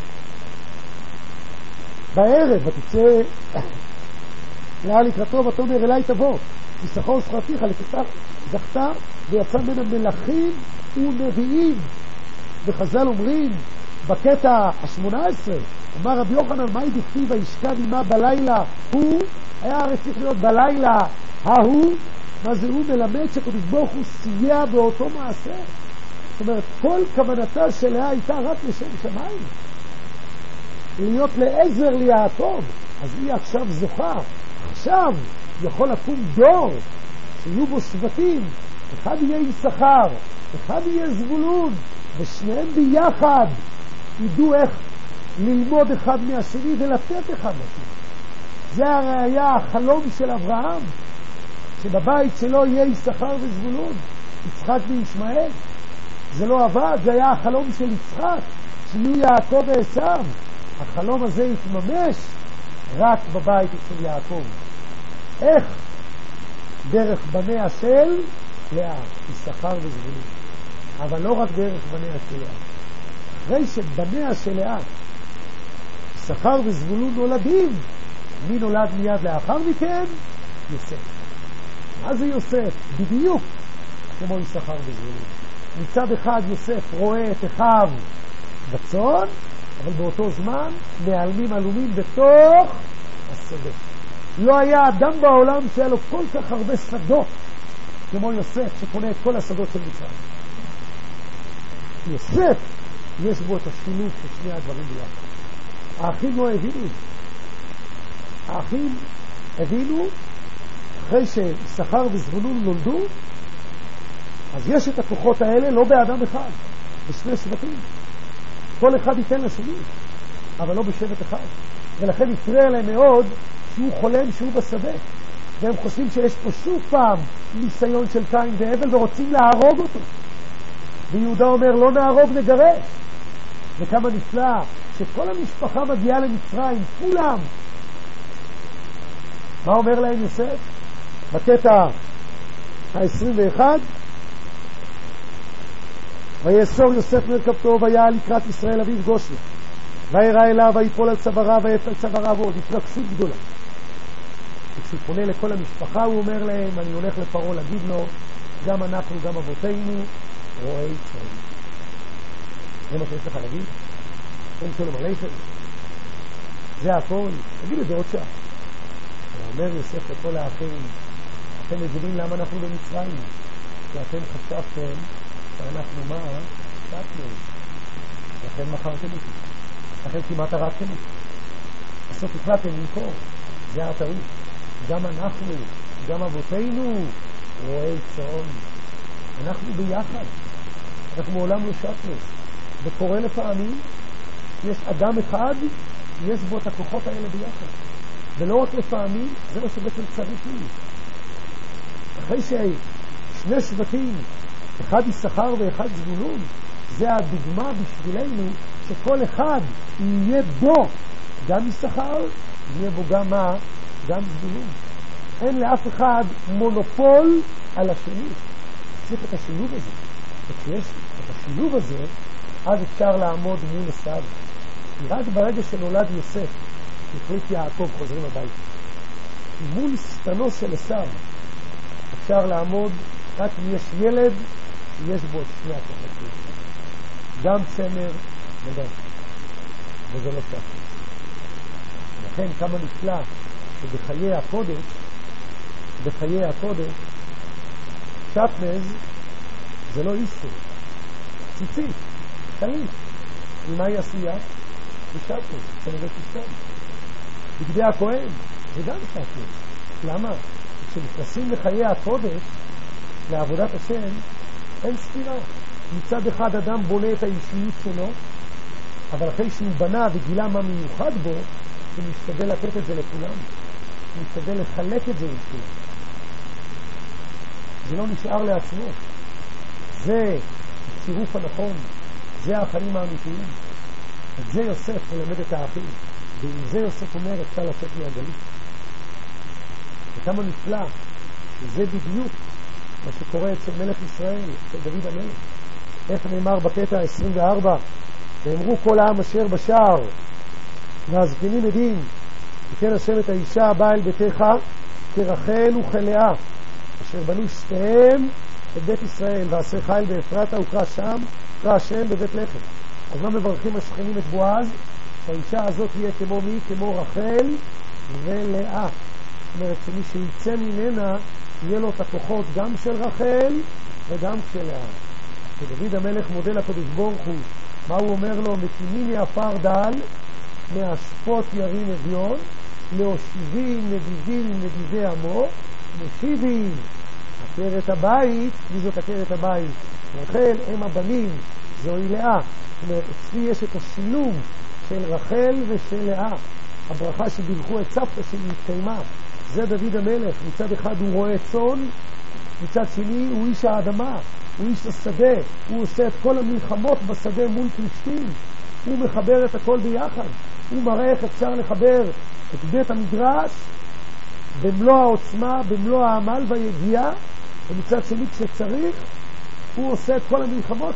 בערב, ותצא לאה לקראתו ותאמר אליי תבוא, יששכר שכרתיך לקחתך, זכתה ויצא מן המלכים ונביאים. וחז"ל אומרים בקטע ה-18, אמר רבי יוחנן, מהי דכתיב וישכב עמה בלילה? הוא היה הרי צריך להיות בלילה ההוא. מה זה הוא? מלמד שקדוש ברוך הוא סייע באותו מעשה. זאת אומרת, כל כוונתה של לאה הייתה רק לשם שמיים, להיות לעזר ליעקב. אז היא עכשיו זוכה. עכשיו יכול לקום דור שיהיו בו שבטים, אחד יהיה יששכר, אחד יהיה זבולון, ושניהם ביחד ידעו איך ללמוד אחד מהשני ולתת אחד מהשני. זה הרי היה החלום של אברהם, שבבית שלו יהיה יששכר וזבולון, יצחק וישמעאל. זה לא עבד, זה היה החלום של יצחק, שיהיו יעקב ועשיו. החלום הזה יתממש רק בבית של יעקב. איך? דרך בניה של לאה, יששכר וזבולון. אבל לא רק דרך בניה של לאה. אחרי שבניה של לאה, יששכר וזבולון נולדים, מי נולד מיד לאחר מכן? יוסף. מה זה יוסף? בדיוק כמו יששכר וזבולון. מצד אחד יוסף רואה את אחיו בצאן, אבל באותו זמן נעלמים עלומים בתוך השדה. לא היה אדם בעולם שהיה לו כל כך הרבה שדות כמו יוסף שקונה את כל השדות של מצרים. יוסף יש בו את השילוב של שני הדברים ביחד. האחים לא הבינו את זה. האחים הבינו אחרי שיששכר וזבולון נולדו, אז יש את הכוחות האלה לא באדם אחד, בשני שבטים. כל אחד ייתן לשני, אבל לא בשבט אחד. ולכן יפריע להם מאוד שהוא חולם שהוא בשדה. והם חושבים שיש פה שוב פעם ניסיון של קין והבל ורוצים להרוג אותו. ויהודה אומר לא נהרוג נגרש. וכמה נפלא שכל המשפחה מגיעה למצרים, כולם. מה אומר להם יוסף? בקטע ה-21, ויאסור יוסף מרכבתו ויעל לקראת ישראל אביו גושן וירא אליו ויפול על צוואריו ויפל צוואריו ועוד התרגשות גדולה. וכשהוא פונה לכל המשפחה הוא אומר להם אני הולך לפרעה להגיד לו גם אנחנו גם אבותינו רועי צאן. זה מה שיש לך להגיד? אין שלום עליכם, זה הכל. תגיד את זה עוד שעה. אומר יוסף לכל האחים, אתם מבינים למה אנחנו במצרים? כי אתם חשבתם שאנחנו מה? שתנו. לכן מכרתם אותי. לכן כמעט הרגתם אותי. בסוף החלטתם למכור. זה הטעות. גם אנחנו, גם אבותינו, רועי צאן. אנחנו ביחד. אנחנו מעולם לא שתנו. וקורא לפעמים, יש אדם אחד, יש בו את הכוחות האלה ביחד. ולא רק לפעמים, זה מה שבעצם צריך לי. אחרי ששני שבטים, אחד יששכר ואחד זבולון, זה הדוגמה בשבילנו שכל אחד יהיה בו גם יששכר, יהיה בו גם מה? גם זבולון. אין לאף אחד מונופול על השני. צריך את השילוב הזה. וכשיש את השילוב הזה, אז אפשר לעמוד מול עשיו. רק ברגע שנולד יוסף, החליט יעקב חוזרים הביתה. מול שטנו של עשיו אפשר לעמוד רק אם יש ילד שיש בו שני הכוחות. גם צמר וגם. וזה לא שטנו. ולכן כמה נפלא שבחיי הקודש, שטנז זה לא איסור. ציצית, קליט. ממה היא עשויה? שטנז, צמר ושטנז. בגדי הכהן, זה גם שטנז. למה? כשנכנסים לחיי הקודש, לעבודת השם, אין סתירה. מצד אחד אדם בונה את האישיות שלו, אבל אחרי שהוא בנה וגילה מה מיוחד בו, הוא משתדל לתת את זה לכולם. הוא משתדל לחלק את זה עם כולם. זה לא נשאר לעצמו. זה הצירוף הנכון. זה החיים האמיתיים. את זה יוסף מלמד את האחים. ועם זה יוסף אומר אפשר לצאת מהגלות. וכמה נפלא שזה בדיוק מה שקורה אצל מלך ישראל, אצל דוד המלך. איך נאמר בקטע 24, ואמרו כל העם אשר בשער והזקנים עדים, ותן השם את האישה הבאה אל ביתך כרחל וכלאה אשר בנו שתיהם את בית ישראל, ועשה חיל באפרתה וקרא שם קרא השם בבית לחם. אז מה מברכים השכנים את בועז? שהאישה הזאת תהיה כמו מי? כמו רחל ולאה. זאת אומרת שמי שיצא ממנה יהיה לו את הכוחות גם של רחל וגם של לאה. כשדוד המלך מודה לקדוש ברוך הוא, מה הוא אומר לו? מקימיני עפר דל, מאשפות ירים אביון, להושיבים נדיבים נדיבי עמו, משיבים עקרת הבית. מי זאת עקרת הבית? רחל, הם הבנים, זוהי לאה. זאת אומרת, אצלי יש את השילוב של רחל ושל לאה. הברכה שברכו את סבתא שלי התקיימה. זה דוד המלך. מצד אחד הוא רואה צאן, מצד שני הוא איש האדמה, הוא איש השדה, הוא עושה את כל המלחמות בשדה מול פלישתים, הוא מחבר את הכל ביחד, הוא מראה איך אפשר לחבר את בית המדרש במלוא העוצמה, במלוא העמל והיגיעה, ומצד שני כשצריך הוא עושה את כל המלחמות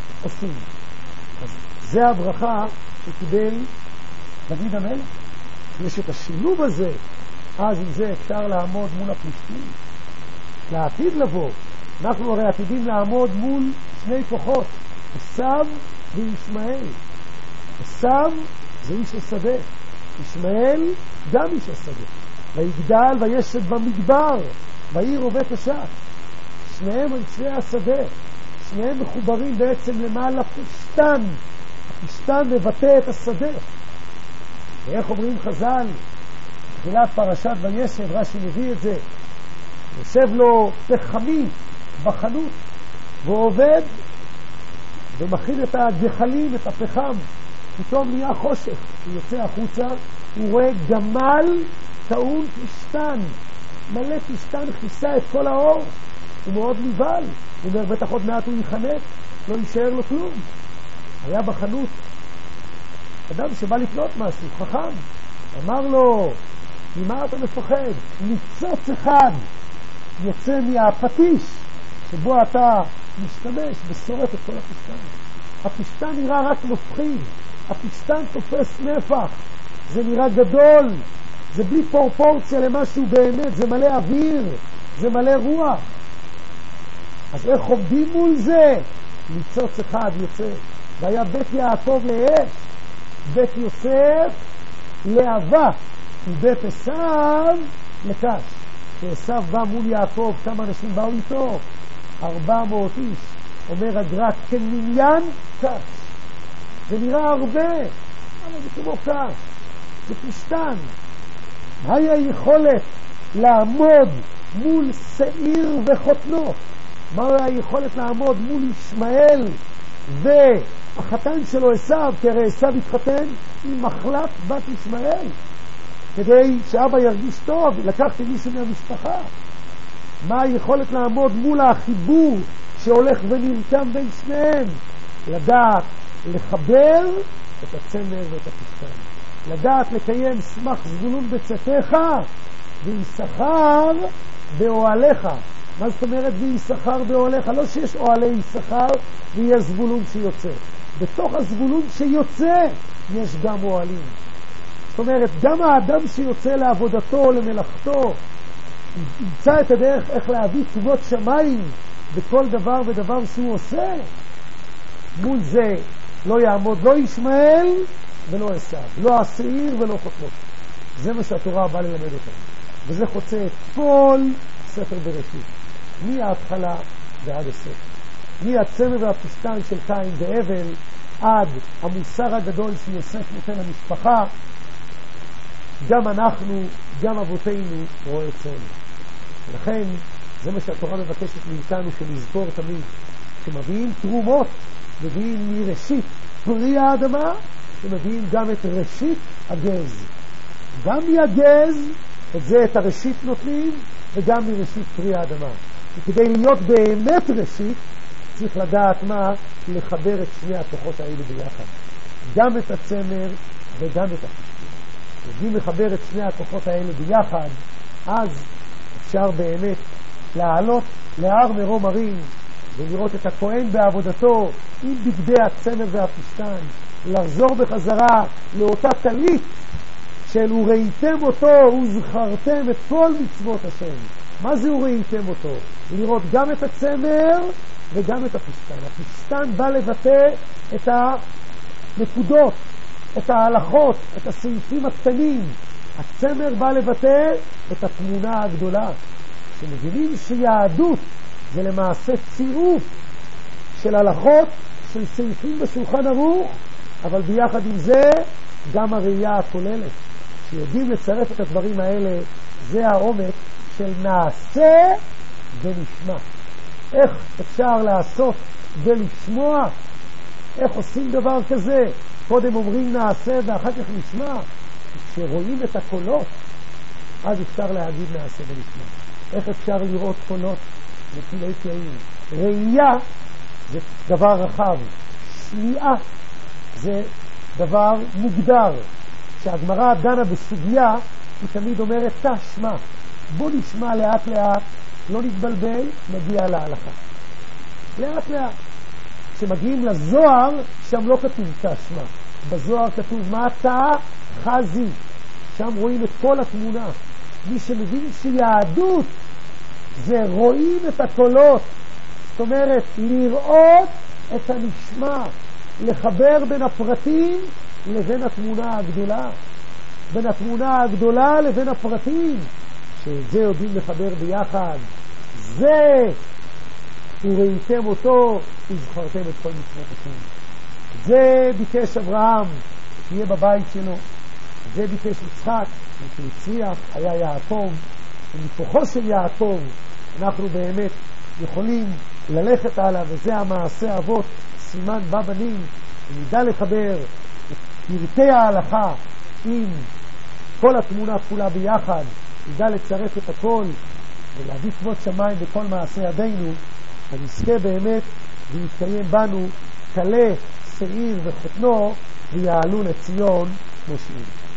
שעושים. אז זה הברכה שקיבל דוד המלך. יש את השילוב הזה, אז עם זה אפשר לעמוד מול הפלישתים. לעתיד לבוא, אנחנו הרי עתידים לעמוד מול שני כוחות, עשיו וישמעאל. עשיו זה איש השדה, ישמעאל גם איש השדה. ויגדל וישב במדבר, בעיר עובד השעת. שניהם אנשי השדה, שניהם מחוברים בעצם למעלה פשטן. הפשטן מבטא את השדה. ואיך אומרים חז"ל, תחילת פרשת וישב, רש"י מביא את זה, יושב לו פחמי בחנות, והוא עובד ומכין את הגחלים, את הפחם. פתאום נהיה חושך, הוא יוצא החוצה, הוא רואה גמל טעון פשטן, מלא פשטן, כיסה את כל האור. הוא מאוד נבהל, הוא אומר בטח עוד מעט הוא יחנק, לא יישאר לו כלום. היה בחנות אדם שבא לקנות משהו, חכם, אמר לו, ממה אתה מפחד? ניצוץ אחד יוצא מהפטיש שבו אתה משתמש ושורף את כל הפשטן. הפשטן נראה רק מפחיד, הפשטן תופס נפח, זה נראה גדול, זה בלי פרופורציה למשהו באמת, זה מלא אוויר, זה מלא רוח. אז איך עומדים מול זה? ניצוץ אחד יוצא. והיה בית יעקב לאש, בית יוסף לאהבה, ובית עשיו לקש. כשעשיו בא מול יעקב, כמה אנשים באו איתו? 400 איש. אומר הגר"א, כמניין קש. זה נראה הרבה, אבל זה כמו קש, זה פשטן. מהי היכולת לעמוד מול שעיר וחותנו? מהי היכולת לעמוד מול ישמעאל והחתן שלו עשיו? כי הרי עשיו התחתן עם מחלת בת ישמעאל כדי שאבא ירגיש טוב, לקחתי מישהו מהמשפחה. מה היכולת לעמוד מול החיבור שהולך ונרקם בין שניהם? לדעת לחבר את הצמר ואת הפשטן, לדעת לקיים שמח זבולון בצאתך ויששכר באוהליך. מה זאת אומרת ויששכר באוהליך? לא שיש אוהלי יששכר ויש זבולון שיוצא, בתוך הזבולון שיוצא יש גם אוהלים. זאת אומרת, גם האדם שיוצא לעבודתו, למלאכתו, ימצא את הדרך איך להביא תשובות שמיים בכל דבר ודבר שהוא עושה. מול זה לא יעמוד לא ישמעאל ולא עשיו, לא השעיר ולא חותנו. זה מה שהתורה באה ללמד אותנו, וזה חוצה את כל ספר בראשית, מההתחלה ועד הסוף, מהצמר והפשטן של קין והבל עד המוסר הגדול שיוסף נותן למשפחה. גם אנחנו, גם אבותינו רואה אצלנו. ולכן זה מה שהתורה מבקשת מאיתנו, שנזכור תמיד שמביאים תרומות, מביאים מראשית פרי האדמה, ומביאים גם את ראשית הגז. גם מהגז את זה, את הראשית נותנים, וגם מראשית פרי האדמה. וכדי להיות באמת ראשית צריך לדעת מה? לחבר את שני הכוחות האלה ביחד, גם את הצמר וגם את הפשטן. אם לחבר את שני הכוחות האלה ביחד, אז אפשר באמת לעלות להר מרום הרים ולראות את הכהן בעבודתו עם בגדי הצמר והפשטן, לחזור בחזרה לאותה טלית של וראיתם אותו וזכרתם את כל מצוות השם. מה זה וראיתם אותו? לראות גם את הצמר וגם את הפשטן. הפשטן בא לבטא את הנקודות, את ההלכות, את הסעיפים הקטנים. הצמר בא לבטא את התמונה הגדולה, שמבינים שיהדות זה למעשה צירוף של הלכות, של סעיפים בשולחן ערוך, אבל ביחד עם זה גם הראייה הכוללת. שיודעים לצרף את הדברים האלה, זה העומק של נעשה ונשמע. איך אפשר לעשות ולשמוע? איך עושים דבר כזה? קודם אומרים נעשה ואחר כך נשמע. כשרואים את הקולות, אז אפשר להגיד נעשה ונשמע. איך אפשר לראות קולות לפני פלאים? ראייה זה דבר רחב, שמיעה זה דבר מוגדר. כשהגמרא דנה בסוגיה, היא תמיד אומרת תשמע. בוא נשמע לאט לאט, לא נתבלבל, נגיע להלכה. לאט לאט. כשמגיעים לזוהר, שם לא כתוב תשמע. בזוהר כתוב מה אתה חזי. שם רואים את כל התמונה. מי שמבין שיהדות זה רואים את הקולות, זאת אומרת לראות את הנשמע, לחבר בין הפרטים לבין התמונה הגדולה, בין התמונה הגדולה לבין הפרטים, שאת זה יודעים לחבר ביחד. זה וראיתם אותו וזכרתם את כל מצוות השם. זה ביקש אברהם שיהיה בבית שלו, זה ביקש יצחק, שהצליח היה יעקב, ומכוחו של יעקב אנחנו באמת יכולים ללכת הלאה, וזה המעשה אבות, סימן בבנים, ונדע לחבר את פרטי ההלכה עם כל התמונה כולה ביחד, נדע לצרף את הכל ולהביא כבוד שמיים בכל מעשה ידינו, ונזכה באמת ויתקיים בנו כלה שעיר וחותנו ויעלו לציון משיעים.